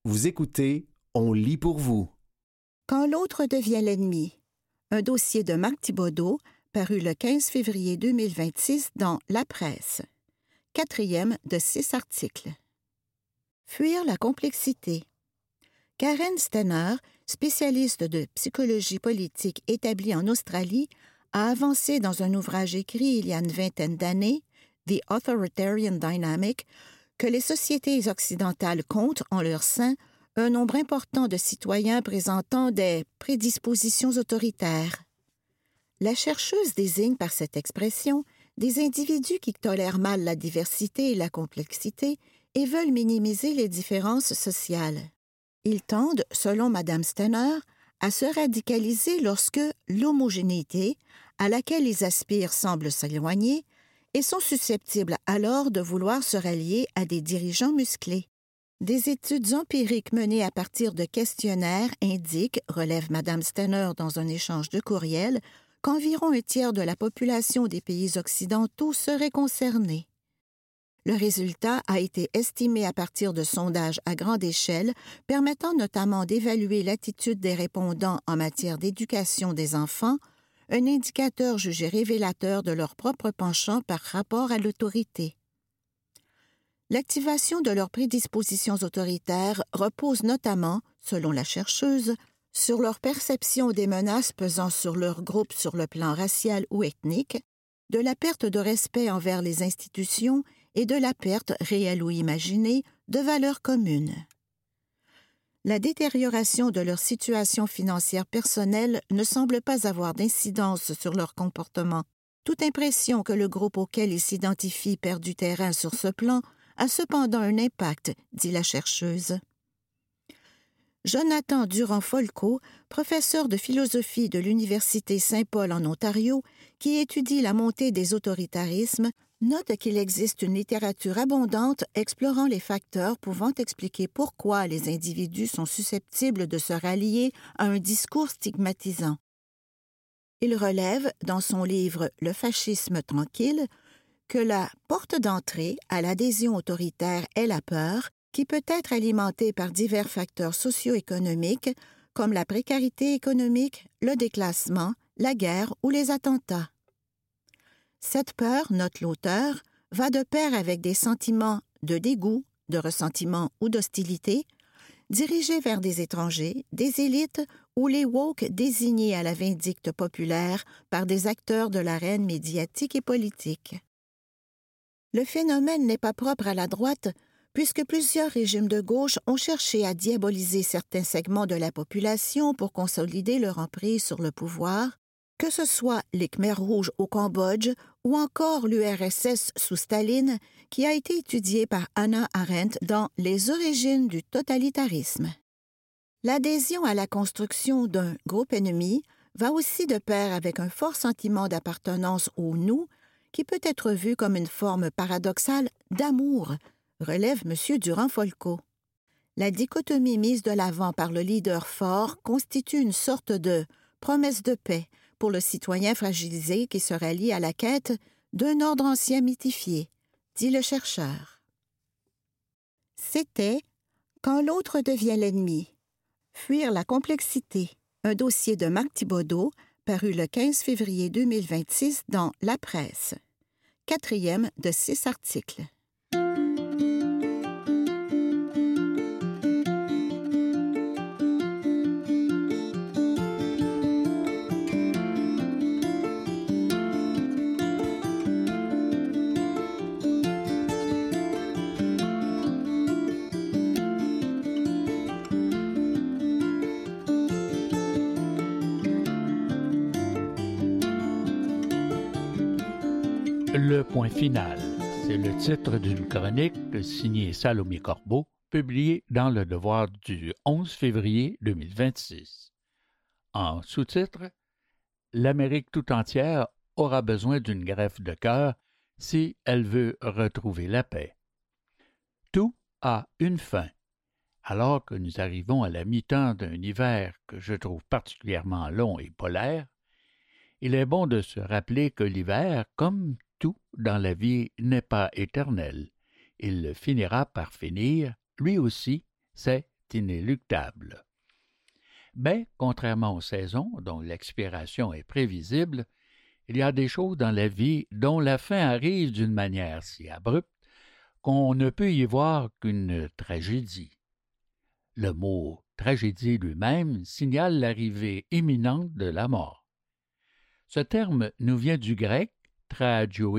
Vous écoutez On lit pour vous. Quand l'autre devient l'ennemi. Un dossier de Marc Thibodeau, paru le 15 février 2026 dans La Presse. 4e de 6 articles. Fuir la complexité. Karen Stenner, spécialiste de psychologie politique établie en Australie, a avancé dans un ouvrage écrit il y a une vingtaine d'années, The Authoritarian Dynamic, que les sociétés occidentales comptent en leur sein un nombre important de citoyens présentant des prédispositions autoritaires. La chercheuse désigne par cette expression des individus qui tolèrent mal la diversité et la complexité et veulent minimiser les différences sociales. Ils tendent, selon Mme Stenner, à se radicaliser lorsque l'homogénéité, à laquelle ils aspirent, semble s'éloigner, et sont susceptibles alors de vouloir se rallier à des dirigeants musclés. Des études empiriques menées à partir de questionnaires indiquent, relève Mme Stenner dans un échange de courriel, qu'environ un tiers de la population des pays occidentaux serait concernée. Le résultat a été estimé à partir de sondages à grande échelle, permettant notamment d'évaluer l'attitude des répondants en matière d'éducation des enfants, un indicateur jugé révélateur de leur propre penchant par rapport à l'autorité. L'activation de leurs prédispositions autoritaires repose notamment, selon la chercheuse, sur leur perception des menaces pesant sur leur groupe sur le plan racial ou ethnique, de la perte de respect envers les institutions et de la perte, réelle ou imaginée, de valeurs communes. La détérioration de leur situation financière personnelle ne semble pas avoir d'incidence sur leur comportement. Toute impression que le groupe auquel ils s'identifient perd du terrain sur ce plan a cependant un impact, dit la chercheuse. Jonathan Durand-Folco, professeur de philosophie de l'Université Saint-Paul en Ontario, qui étudie la montée des autoritarismes, note qu'il existe une littérature abondante explorant les facteurs pouvant expliquer pourquoi les individus sont susceptibles de se rallier à un discours stigmatisant. Il relève, dans son livre « Le fascisme tranquille », que la porte d'entrée à l'adhésion autoritaire est la peur, qui peut être alimentée par divers facteurs socio-économiques comme la précarité économique, le déclassement, la guerre ou les attentats. Cette peur, note l'auteur, va de pair avec des sentiments de dégoût, de ressentiment ou d'hostilité, dirigés vers des étrangers, des élites ou les woke désignés à la vindicte populaire par des acteurs de l'arène médiatique et politique. Le phénomène n'est pas propre à la droite, puisque plusieurs régimes de gauche ont cherché à diaboliser certains segments de la population pour consolider leur emprise sur le pouvoir, que ce soit les Khmers rouges au Cambodge ou encore l'URSS sous Staline, qui a été étudiée par Hannah Arendt dans Les origines du totalitarisme. L'adhésion à la construction d'un groupe ennemi va aussi de pair avec un fort sentiment d'appartenance au « nous », qui peut être vu comme une forme paradoxale d'amour, relève M. Durand-Folco. La dichotomie mise de l'avant par le leader fort constitue une sorte de promesse de paix pour le citoyen fragilisé qui se rallie à la quête d'un ordre ancien mythifié, dit le chercheur. C'était « Quand l'autre devient l'ennemi ». Fuir la complexité. Un dossier de Marc Thibodeau, paru le 15 février 2026 dans La Presse. 4e de 6 articles. Le point final, c'est le titre d'une chronique signée Salomé Corbeau, publiée dans Le Devoir du 11 février 2026. En sous-titre, « L'Amérique tout entière aura besoin d'une greffe de cœur si elle veut retrouver la paix. » Tout a une fin. Alors que nous arrivons à la mi-temps d'un hiver que je trouve particulièrement long et polaire, il est bon de se rappeler que l'hiver, comme tout dans la vie, n'est pas éternel. Il finira par finir, lui aussi, c'est est inéluctable. Mais, contrairement aux saisons, dont l'expiration est prévisible, il y a des choses dans la vie dont la fin arrive d'une manière si abrupte qu'on ne peut y voir qu'une tragédie. Le mot « tragédie » lui-même signale l'arrivée imminente de la mort. Ce terme nous vient du grec « tragioïdia »,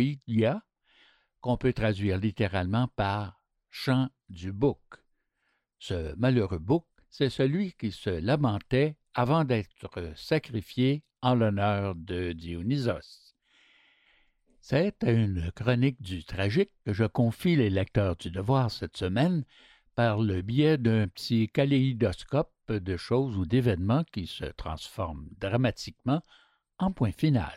qu'on peut traduire littéralement par « chant du bouc ». Ce malheureux bouc, c'est celui qui se lamentait avant d'être sacrifié en l'honneur de Dionysos. C'est à une chronique du tragique que je confie les lecteurs du Devoir cette semaine par le biais d'un petit kaléidoscope de choses ou d'événements qui se transforment dramatiquement en point final.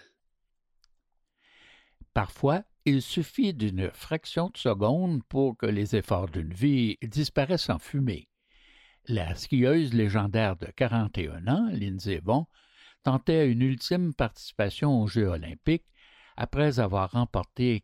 Parfois, il suffit d'une fraction de seconde pour que les efforts d'une vie disparaissent en fumée. La skieuse légendaire de 41 ans, Lindsey Vonn, tentait une ultime participation aux Jeux olympiques après avoir remporté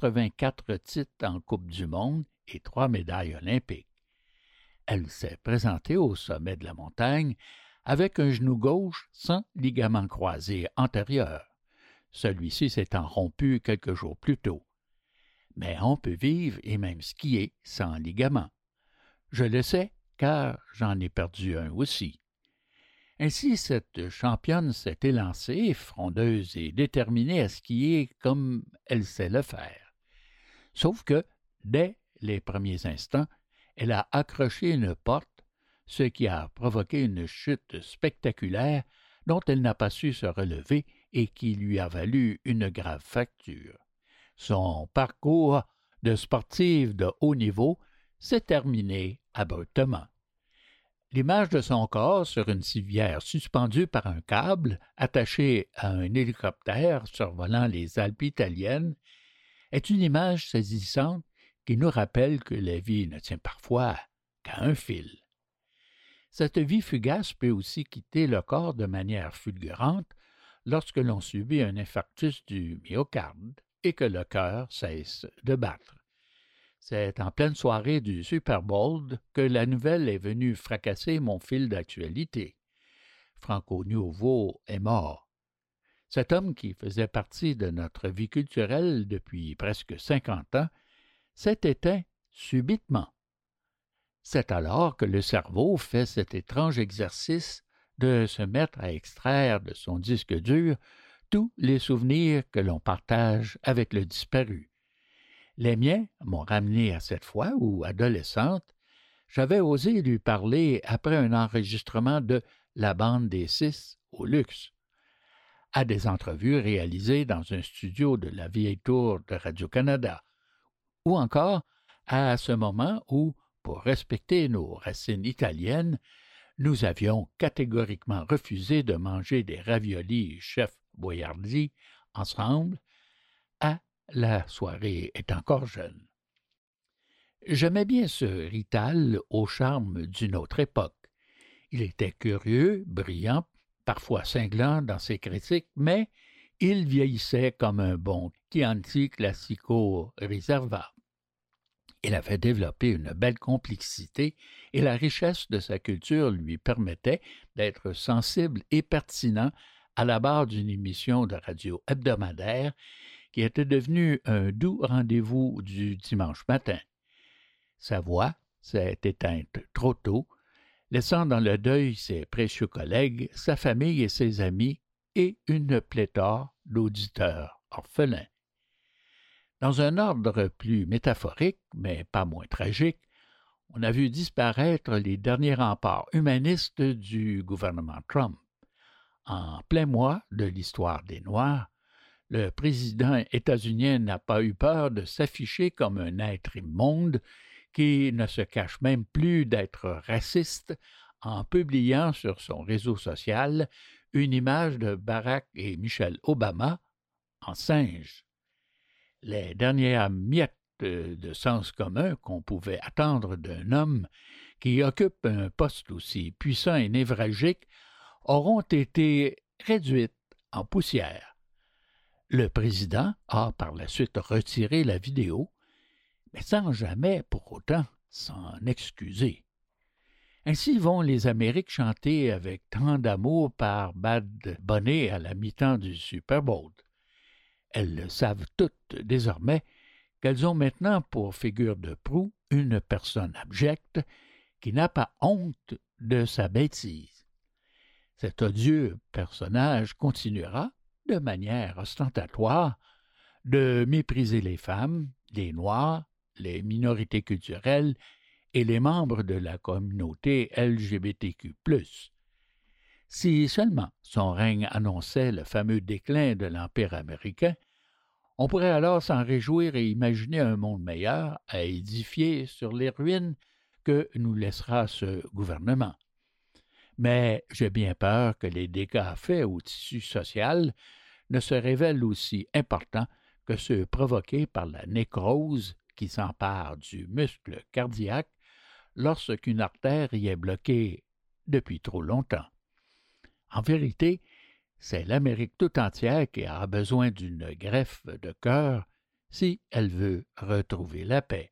84 titres en Coupe du monde et 3 médailles olympiques. Elle s'est présentée au sommet de la montagne avec un genou gauche sans ligament croisé antérieur, celui-ci s'étant rompu quelques jours plus tôt. Mais on peut vivre et même skier sans ligament. Je le sais, car j'en ai perdu un aussi. Ainsi, cette championne s'est élancée, frondeuse et déterminée à skier comme elle sait le faire. Sauf que, dès les premiers instants, elle a accroché une porte, ce qui a provoqué une chute spectaculaire dont elle n'a pas su se relever et qui lui a valu une grave fracture. Son parcours de sportive de haut niveau s'est terminé abruptement. L'image de son corps sur une civière suspendue par un câble attaché à un hélicoptère survolant les Alpes italiennes est une image saisissante qui nous rappelle que la vie ne tient parfois qu'à un fil. Cette vie fugace peut aussi quitter le corps de manière fulgurante lorsque l'on subit un infarctus du myocarde et que le cœur cesse de battre. C'est en pleine soirée du Super Bowl que la nouvelle est venue fracasser mon fil d'actualité. Franco Nuovo est mort. Cet homme qui faisait partie de notre vie culturelle depuis presque 50 ans s'est éteint subitement. C'est alors que le cerveau fait cet étrange exercice de se mettre à extraire de son disque dur tous les souvenirs que l'on partage avec le disparu. Les miens m'ont ramené à cette fois où, adolescente, j'avais osé lui parler après un enregistrement de La Bande des Six au Luxe, à des entrevues réalisées dans un studio de la vieille tour de Radio-Canada, ou encore à ce moment où, pour respecter nos racines italiennes, nous avions catégoriquement refusé de manger des raviolis chef Boyardi ensemble, à la soirée est encore jeune. J'aimais bien ce Rital au charme d'une autre époque. Il était curieux, brillant, parfois cinglant dans ses critiques, mais il vieillissait comme un bon Chianti Classico Riserva. Il avait développé une belle complexité et la richesse de sa culture lui permettait d'être sensible et pertinent à la barre d'une émission de radio hebdomadaire qui était devenue un doux rendez-vous du dimanche matin. Sa voix s'est éteinte trop tôt, laissant dans le deuil ses précieux collègues, sa famille et ses amis, et une pléthore d'auditeurs orphelins. Dans un ordre plus métaphorique, mais pas moins tragique, on a vu disparaître les derniers remparts humanistes du gouvernement Trump. En plein mois de l'histoire des Noirs, le président états-unien n'a pas eu peur de s'afficher comme un être immonde qui ne se cache même plus d'être raciste en publiant sur son réseau social une image de Barack et Michelle Obama en singe. Les dernières miettes de sens commun qu'on pouvait attendre d'un homme qui occupe un poste aussi puissant et névralgique auront été réduites en poussière. Le président a par la suite retiré la vidéo, mais sans jamais pour autant s'en excuser. Ainsi vont les Amériques chanter avec tant d'amour par Bad Bunny à la mi-temps du Super Bowl. Elles le savent toutes désormais qu'elles ont maintenant pour figure de proue une personne abjecte qui n'a pas honte de sa bêtise. Cet odieux personnage continuera, de manière ostentatoire, de mépriser les femmes, les Noirs, les minorités culturelles et les membres de la communauté LGBTQ+. Si seulement son règne annonçait le fameux déclin de l'Empire américain, on pourrait alors s'en réjouir et imaginer un monde meilleur à édifier sur les ruines que nous laissera ce gouvernement. Mais j'ai bien peur que les dégâts faits au tissu social ne se révèlent aussi importants que ceux provoqués par la nécrose qui s'empare du muscle cardiaque lorsqu'une artère y est bloquée depuis trop longtemps. En vérité, c'est l'Amérique tout entière qui a besoin d'une greffe de cœur si elle veut retrouver la paix.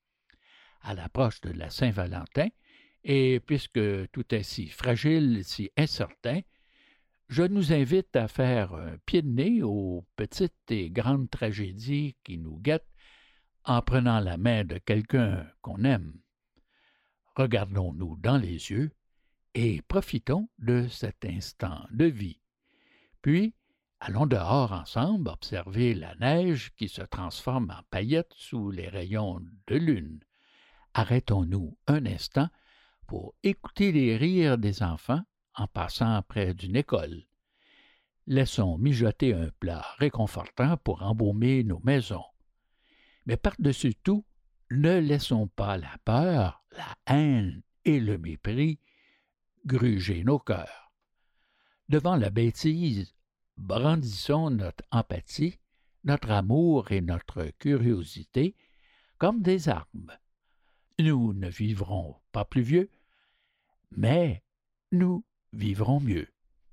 À l'approche de la Saint-Valentin, et puisque tout est si fragile, si incertain, je nous invite à faire un pied de nez aux petites et grandes tragédies qui nous guettent en prenant la main de quelqu'un qu'on aime. Regardons-nous dans les yeux et profitons de cet instant de vie. Puis, allons dehors ensemble observer la neige qui se transforme en paillettes sous les rayons de lune. Arrêtons-nous un instant pour écouter les rires des enfants en passant près d'une école. Laissons mijoter un plat réconfortant pour embaumer nos maisons. Mais par-dessus tout, ne laissons pas la peur, la haine et le mépris gruger nos cœurs. Devant la bêtise, brandissons notre empathie, notre amour et notre curiosité comme des armes. Nous ne vivrons pas plus vieux, mais nous vivrons mieux.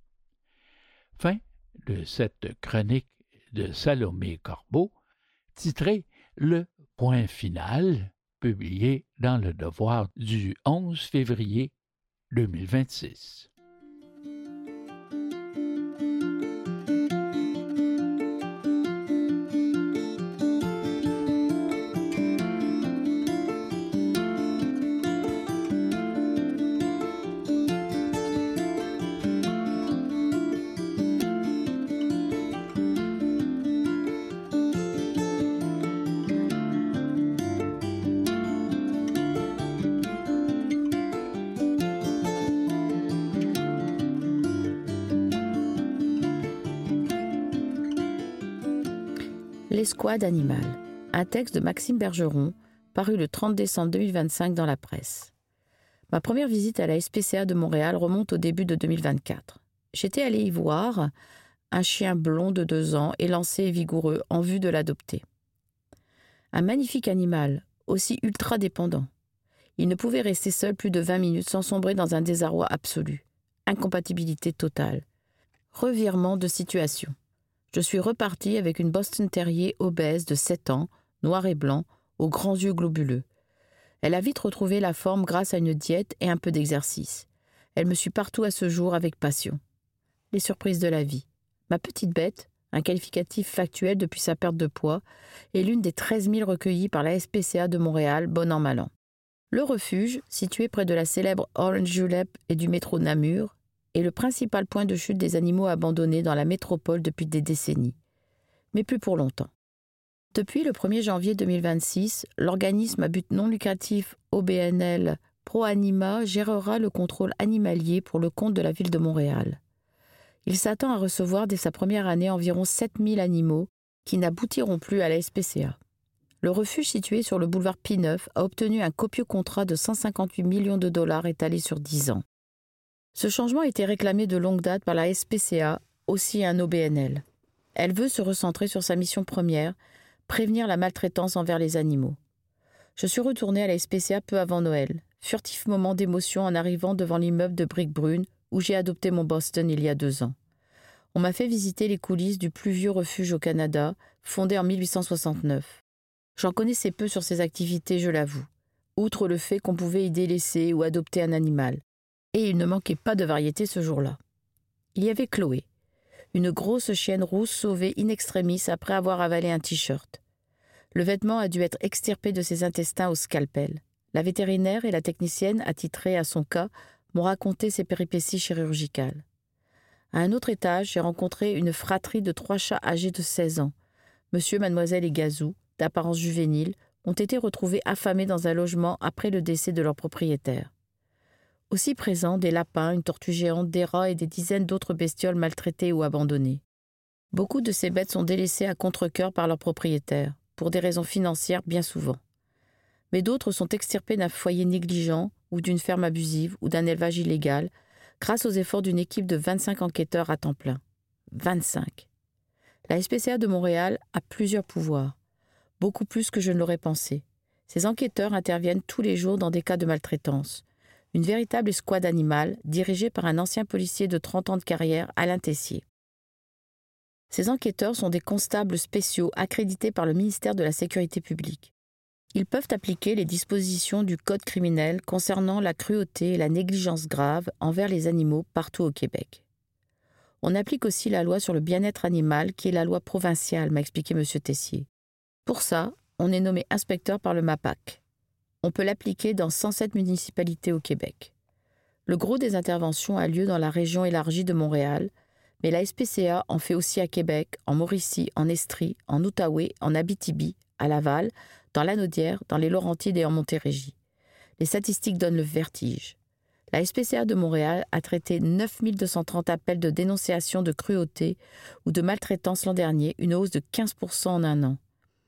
Fin de cette chronique de Salomé Corbeau, titrée « Le point final », publiée dans Le Devoir du 11 février 2026. L'escouade animale, un texte de Maxime Bergeron, paru le 30 décembre 2025 dans la presse. Ma première visite à la SPCA de Montréal remonte au début de 2024. J'étais allée y voir un chien blond de 2 ans, élancé et vigoureux, en vue de l'adopter. Un magnifique animal, aussi ultra dépendant. Il ne pouvait rester seul plus de 20 minutes sans sombrer dans un désarroi absolu. Incompatibilité totale. Revirement de situation. Je suis repartie avec une Boston Terrier obèse de 7 ans, noir et blanc, aux grands yeux globuleux. Elle a vite retrouvé la forme grâce à une diète et un peu d'exercice. Elle me suit partout à ce jour avec passion. Les surprises de la vie. Ma petite bête, un qualificatif factuel depuis sa perte de poids, est l'une des 13 000 recueillies par la SPCA de Montréal, bon an mal an. Le refuge, situé près de la célèbre Orange Julep et du métro Namur, est le principal point de chute des animaux abandonnés dans la métropole depuis des décennies. Mais plus pour longtemps. Depuis le 1er janvier 2026, l'organisme à but non lucratif OBNL ProAnima gérera le contrôle animalier pour le compte de la ville de Montréal. Il s'attend à recevoir dès sa première année environ 7000 animaux qui n'aboutiront plus à la SPCA. Le refuge situé sur le boulevard P9 a obtenu un copieux contrat de 158 millions de dollars étalé sur 10 ans. Ce changement a été réclamé de longue date par la SPCA, aussi un OBNL. Elle veut se recentrer sur sa mission première, prévenir la maltraitance envers les animaux. Je suis retournée à la SPCA peu avant Noël, furtif moment d'émotion en arrivant devant l'immeuble de briques brunes où j'ai adopté mon Boston il y a 2 ans. On m'a fait visiter les coulisses du plus vieux refuge au Canada, fondé en 1869. J'en connaissais peu sur ses activités, je l'avoue. outre le fait qu'on pouvait y délaisser ou adopter un animal. Et il ne manquait pas de variété ce jour-là. Il y avait Chloé, une grosse chienne rousse sauvée in extremis après avoir avalé un t-shirt. Le vêtement a dû être extirpé de ses intestins au scalpel. La vétérinaire et la technicienne attitrée à son cas m'ont raconté ses péripéties chirurgicales. À un autre étage, j'ai rencontré une fratrie de 3 chats âgés de 16 ans. Monsieur, mademoiselle et Gazou, d'apparence juvénile, ont été retrouvés affamés dans un logement après le décès de leur propriétaire. Aussi présents, des lapins, une tortue géante, des rats et des dizaines d'autres bestioles maltraitées ou abandonnées. Beaucoup de ces bêtes sont délaissées à contre-cœur par leurs propriétaires, pour des raisons financières bien souvent. Mais d'autres sont extirpées d'un foyer négligent ou d'une ferme abusive ou d'un élevage illégal, grâce aux efforts d'une équipe de 25 enquêteurs à temps plein. 25. La SPCA de Montréal a plusieurs pouvoirs, beaucoup plus que je ne l'aurais pensé. Ces enquêteurs interviennent tous les jours dans des cas de maltraitance. Une véritable escouade animale dirigée par un ancien policier de 30 ans de carrière, Alain Tessier. Ces enquêteurs sont des constables spéciaux accrédités par le ministère de la Sécurité publique. Ils peuvent appliquer les dispositions du Code criminel concernant la cruauté et la négligence grave envers les animaux partout au Québec. On applique aussi la loi sur le bien-être animal, qui est la loi provinciale, m'a expliqué M. Tessier. Pour ça, on est nommé inspecteur par le MAPAC. On peut l'appliquer dans 107 municipalités au Québec. Le gros des interventions a lieu dans la région élargie de Montréal, mais la SPCA en fait aussi à Québec, en Mauricie, en Estrie, en Outaouais, en Abitibi, à Laval, dans l'Anaudière, dans les Laurentides et en Montérégie. Les statistiques donnent le vertige. La SPCA de Montréal a traité 9 230 appels de dénonciation de cruauté ou de maltraitance l'an dernier, une hausse de 15% en un an.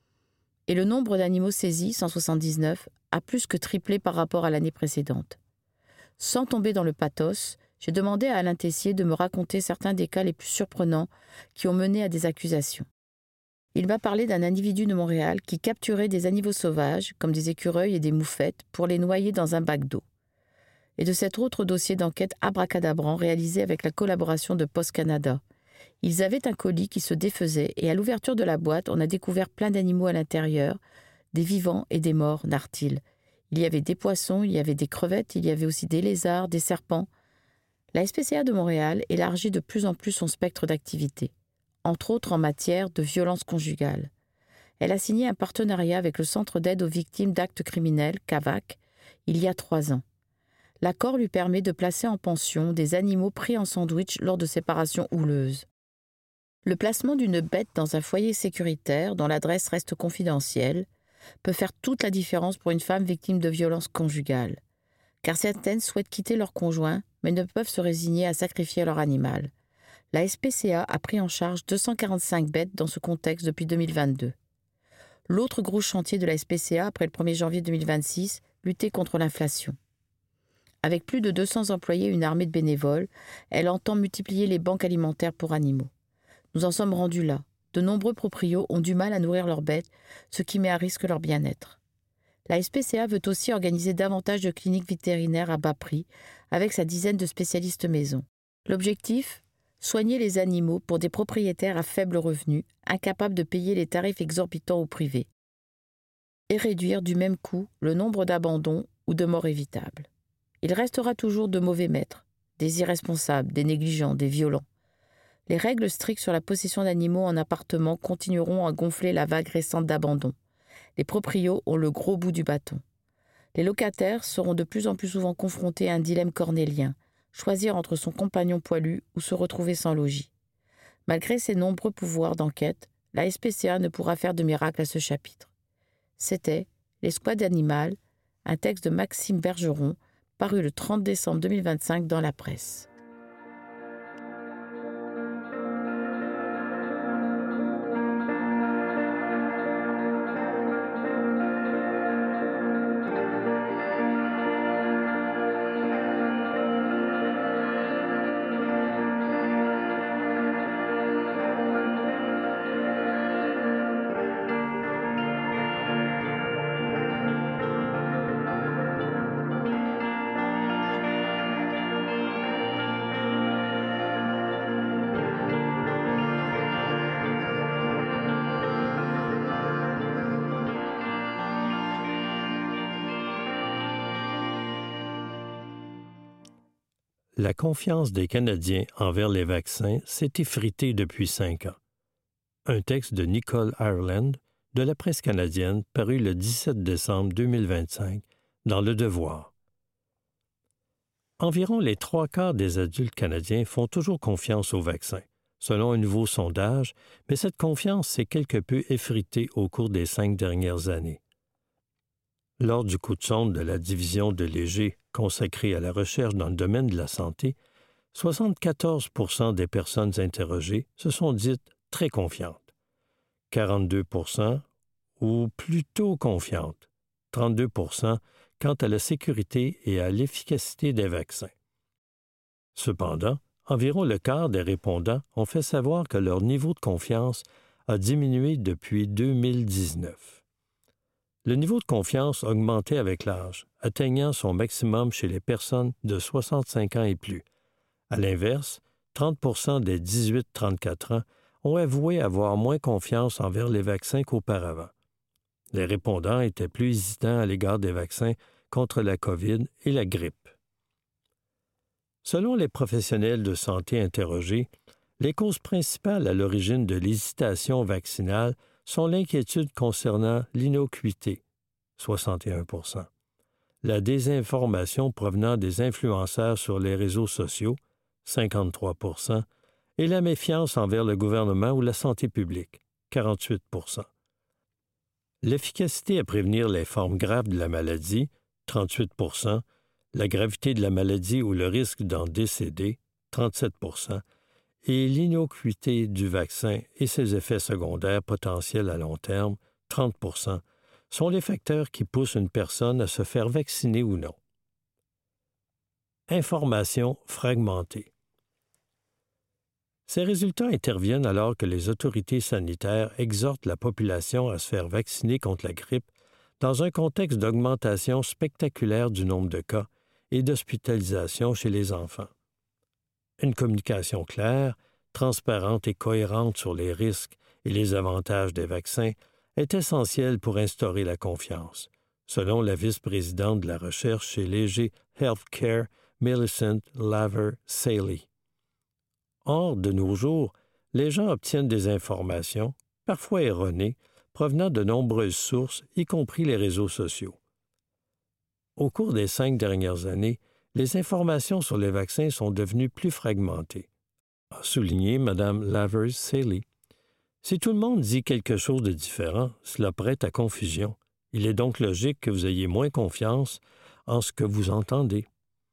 Et le nombre d'animaux saisis, 179, a plus que triplé par rapport à l'année précédente. Sans tomber dans le pathos, j'ai demandé à Alain Tessier de me raconter certains des cas les plus surprenants qui ont mené à des accusations. Il m'a parlé d'un individu de Montréal qui capturait des animaux sauvages, comme des écureuils et des moufettes, pour les noyer dans un bac d'eau. Et de cet autre dossier d'enquête abracadabrant réalisé avec la collaboration de Post Canada. Ils avaient un colis qui se défaisait et à l'ouverture de la boîte, on a découvert plein d'animaux à l'intérieur, des vivants et des morts, narre-t-il. Il y avait des poissons, il y avait des crevettes, il y avait aussi des lézards, des serpents. La SPCA de Montréal élargit de plus en plus son spectre d'activité, entre autres en matière de violence conjugale. Elle a signé un partenariat avec le Centre d'aide aux victimes d'actes criminels, CAVAC, il y a 3 ans. L'accord lui permet de placer en pension des animaux pris en sandwich lors de séparations houleuses. Le placement d'une bête dans un foyer sécuritaire dont l'adresse reste confidentielle peut faire toute la différence pour une femme victime de violences conjugales, car certaines souhaitent quitter leur conjoint mais ne peuvent se résigner à sacrifier leur animal. La SPCA a pris en charge 245 bêtes dans ce contexte depuis 2022. L'autre gros chantier de la SPCA après le 1er janvier 2026, lutter contre l'inflation. Avec plus de 200 employés et une armée de bénévoles, elle entend multiplier les banques alimentaires pour animaux. Nous en sommes rendus là. De nombreux proprios ont du mal à nourrir leurs bêtes, ce qui met à risque leur bien-être. La SPCA veut aussi organiser davantage de cliniques vétérinaires à bas prix, avec sa dizaine de spécialistes maison. L'objectif ? Soigner les animaux pour des propriétaires à faible revenu, incapables de payer les tarifs exorbitants au privé. Et réduire du même coup le nombre d'abandons ou de morts évitables. Il restera toujours de mauvais maîtres, des irresponsables, des négligents, des violents. Les règles strictes sur la possession d'animaux en appartement continueront à gonfler la vague récente d'abandon. Les proprios ont le gros bout du bâton. Les locataires seront de plus en plus souvent confrontés à un dilemme cornélien, choisir entre son compagnon poilu ou se retrouver sans logis. Malgré ses nombreux pouvoirs d'enquête, la SPCA ne pourra faire de miracle à ce chapitre. C'était L'escouade animale, un texte de Maxime Bergeron, paru le 30 décembre 2025 dans la presse. la confiance des Canadiens envers les vaccins s'est effritée depuis 5 ans. Un texte de Nicole Ireland de la presse canadienne paru le 17 décembre 2025 dans Le Devoir. Environ les 3/4 des adultes canadiens font toujours confiance aux vaccins, selon un nouveau sondage, mais cette confiance s'est quelque peu effritée au cours des 5 dernières années. Lors du coup de sonde de la division de Léger consacrée à la recherche dans le domaine de la santé, 74 % des personnes interrogées se sont dites très confiantes, 42 % ou plutôt confiantes, 32 % quant à la sécurité et à l'efficacité des vaccins. Cependant, environ le quart des répondants ont fait savoir que leur niveau de confiance a diminué depuis 2019. Le niveau de confiance augmentait avec l'âge, atteignant son maximum chez les personnes de 65 ans et plus. À l'inverse, 30 % des 18-34 ans ont avoué avoir moins confiance envers les vaccins qu'auparavant. Les répondants étaient plus hésitants à l'égard des vaccins contre la COVID et la grippe. Selon les professionnels de santé interrogés, les causes principales à l'origine de l'hésitation vaccinale sont l'inquiétude concernant l'innocuité, 61 %, la désinformation provenant des influenceurs sur les réseaux sociaux, 53 % et la méfiance envers le gouvernement ou la santé publique, 48 %. L'efficacité à prévenir les formes graves de la maladie, 38 %, la gravité de la maladie ou le risque d'en décéder, 37 % et l'innocuité du vaccin et ses effets secondaires potentiels à long terme, 30 %, sont les facteurs qui poussent une personne à se faire vacciner ou non. Information fragmentée. Ces résultats interviennent alors que les autorités sanitaires exhortent la population à se faire vacciner contre la grippe dans un contexte d'augmentation spectaculaire du nombre de cas et d'hospitalisation chez les enfants. Une communication claire, transparente et cohérente sur les risques et les avantages des vaccins est essentielle pour instaurer la confiance, selon la vice-présidente de la recherche chez Léger Healthcare, Millicent Laver-Saley. Or, de nos jours, les gens obtiennent des informations, parfois erronées, provenant de nombreuses sources, y compris les réseaux sociaux. Au cours des 5 dernières années, les informations sur les vaccins sont devenues plus fragmentées, a souligné Mme Laver-Saley. Si tout le monde dit quelque chose de différent, cela prête à confusion. Il est donc logique que vous ayez moins confiance en ce que vous entendez.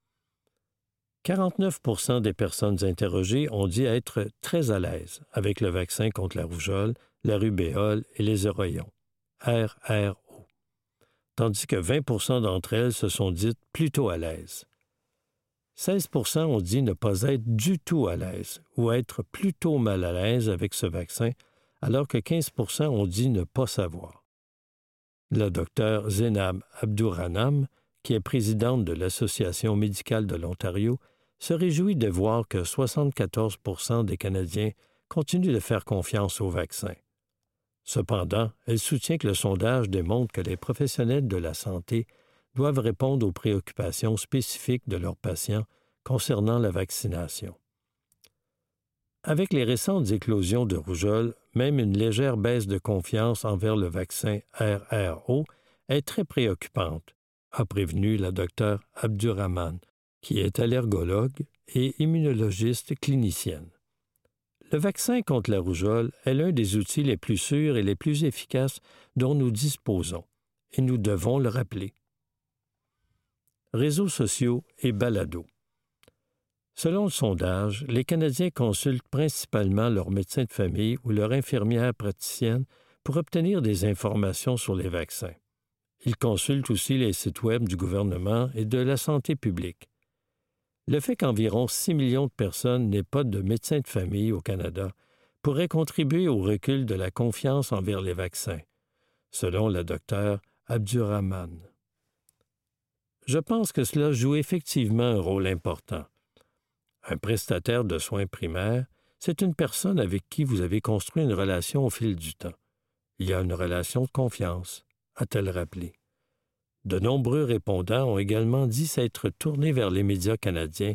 49 % des personnes interrogées ont dit être très à l'aise avec le vaccin contre la rougeole, la rubéole et les oreillons, RRO, tandis que 20 % d'entre elles se sont dites plutôt à l'aise. 16 % ont dit ne pas être du tout à l'aise ou être plutôt mal à l'aise avec ce vaccin, alors que 15 % ont dit ne pas savoir. Le docteur Zeinab Abdourahmane, qui est présidente de l'Association médicale de l'Ontario, se réjouit de voir que 74 % des Canadiens continuent de faire confiance au vaccin. Cependant, elle soutient que le sondage démontre que les professionnels de la santé doivent répondre aux préoccupations spécifiques de leurs patients concernant la vaccination. Avec les récentes éclosions de rougeole, même une légère baisse de confiance envers le vaccin RRO est très préoccupante, a prévenu la docteure Abdourahmane, qui est allergologue et immunologiste clinicienne. Le vaccin contre la rougeole est l'un des outils les plus sûrs et les plus efficaces dont nous disposons, et nous devons le rappeler. Réseaux sociaux et balados. Selon le sondage, les Canadiens consultent principalement leur médecin de famille ou leur infirmière praticienne pour obtenir des informations sur les vaccins. Ils consultent aussi les sites web du gouvernement et de la santé publique. Le fait qu'environ 6 millions de personnes n'aient pas de médecin de famille au Canada pourrait contribuer au recul de la confiance envers les vaccins, selon la docteure Abdourahmane. Je pense que cela joue effectivement un rôle important. Un prestataire de soins primaires, c'est une personne avec qui vous avez construit une relation au fil du temps. Il y a une relation de confiance, a-t-elle rappelé. De nombreux répondants ont également dit s'être tournés vers les médias canadiens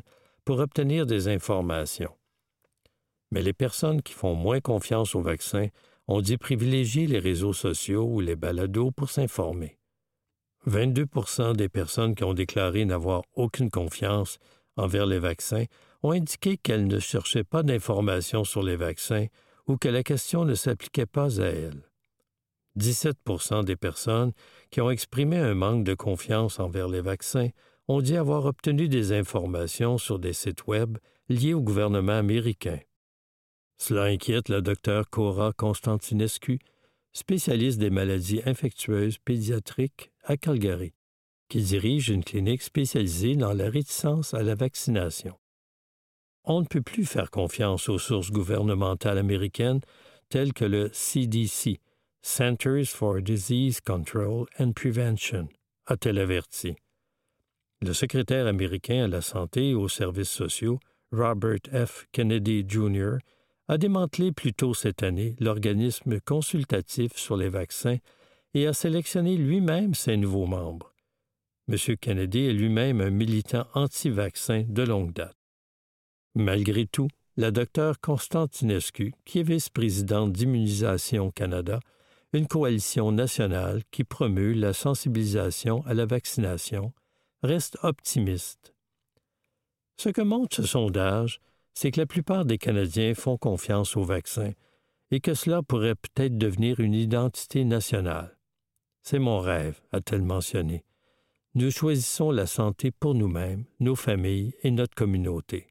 pour obtenir des informations. Mais les personnes qui font moins confiance aux vaccins ont dit privilégier les réseaux sociaux ou les balados pour s'informer. 22 % des personnes qui ont déclaré n'avoir aucune confiance envers les vaccins ont indiqué qu'elles ne cherchaient pas d'informations sur les vaccins ou que la question ne s'appliquait pas à elles. 17 % des personnes qui ont exprimé un manque de confiance envers les vaccins ont dit avoir obtenu des informations sur des sites Web liés au gouvernement américain. Cela inquiète le Dr Cora Constantinescu, spécialiste des maladies infectieuses pédiatriques à Calgary, qui dirige une clinique spécialisée dans la réticence à la vaccination. On ne peut plus faire confiance aux sources gouvernementales américaines telles que le CDC, Centers for Disease Control and Prevention, a-t-elle averti. Le secrétaire américain à la santé et aux services sociaux, Robert F. Kennedy Jr., a démantelé plus tôt cette année l'organisme consultatif sur les vaccins et a sélectionné lui-même ses nouveaux membres. M. Kennedy est lui-même un militant anti-vaccin de longue date. Malgré tout, la Dr Constantinescu, qui est vice-présidente d'Immunisation Canada, une coalition nationale qui promeut la sensibilisation à la vaccination, reste optimiste. Ce que montre ce sondage, c'est que la plupart des Canadiens font confiance aux vaccins et que cela pourrait peut-être devenir une identité nationale. C'est mon rêve, a-t-elle mentionné. Nous choisissons la santé pour nous-mêmes, nos familles et notre communauté.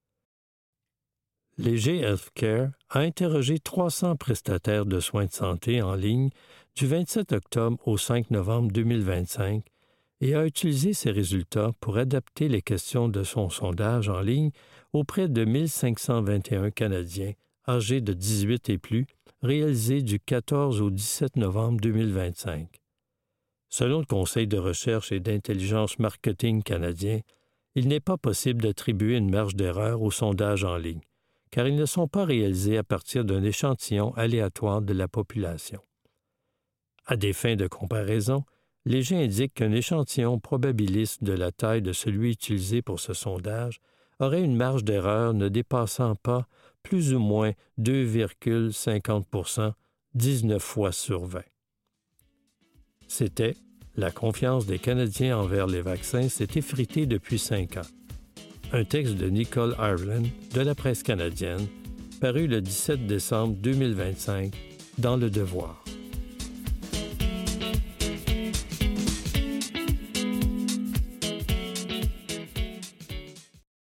Léger Healthcare a interrogé 300 prestataires de soins de santé en ligne du 27 octobre au 5 novembre 2025 et a utilisé ces résultats pour adapter les questions de son sondage en ligne auprès de 1521 Canadiens âgés de 18 et plus, réalisé du 14 au 17 novembre 2025. Selon le Conseil de recherche et d'intelligence marketing canadien, il n'est pas possible d'attribuer une marge d'erreur aux sondages en ligne, car ils ne sont pas réalisés à partir d'un échantillon aléatoire de la population. À des fins de comparaison, Léger indique qu'un échantillon probabiliste de la taille de celui utilisé pour ce sondage aurait une marge d'erreur ne dépassant pas plus ou moins 2,50 %, 19 fois sur 20. C'était « La confiance des Canadiens envers les vaccins s'est effritée depuis 5 ans ». Un texte de Nicole Ireland de la presse canadienne, paru le 17 décembre 2025 dans Le Devoir.